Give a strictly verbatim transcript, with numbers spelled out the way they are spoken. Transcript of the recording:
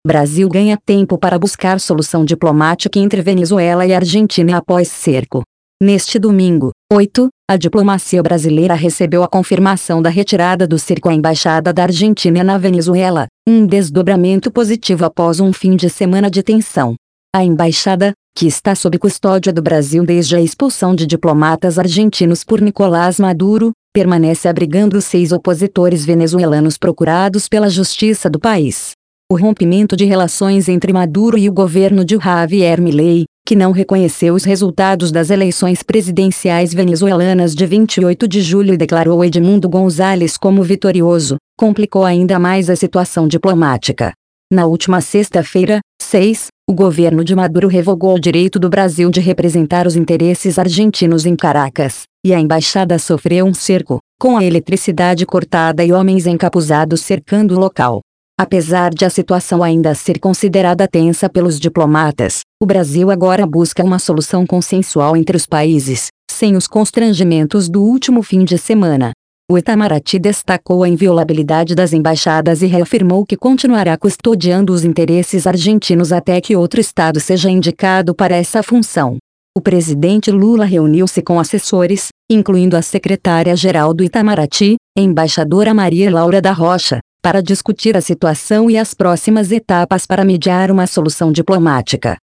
Brasil ganha tempo para buscar solução diplomática entre Venezuela e Argentina após cerco. Neste domingo, oito, a diplomacia brasileira recebeu a confirmação da retirada do cerco à embaixada da Argentina na Venezuela, um desdobramento positivo após um fim de semana de tensão. A embaixada, que está sob custódia do Brasil desde a expulsão de diplomatas argentinos por Nicolás Maduro, permanece abrigando seis opositores venezuelanos procurados pela justiça do país. O rompimento de relações entre Maduro e o governo de Javier Milei, que não reconheceu os resultados das eleições presidenciais venezuelanas de vinte e oito de julho e declarou Edmundo González como vitorioso, complicou ainda mais a situação diplomática. Na última sexta-feira, seis, o governo de Maduro revogou o direito do Brasil de representar os interesses argentinos em Caracas, e a embaixada sofreu um cerco, com a eletricidade cortada e homens encapuzados cercando o local. Apesar de a situação ainda ser considerada tensa pelos diplomatas, o Brasil agora busca uma solução consensual entre os países, sem os constrangimentos do último fim de semana. O Itamaraty destacou a inviolabilidade das embaixadas e reafirmou que continuará custodiando os interesses argentinos até que outro estado seja indicado para essa função. O presidente Lula reuniu-se com assessores, incluindo a secretária-geral do Itamaraty, embaixadora Maria Laura da Rocha, para discutir a situação e as próximas etapas para mediar uma solução diplomática.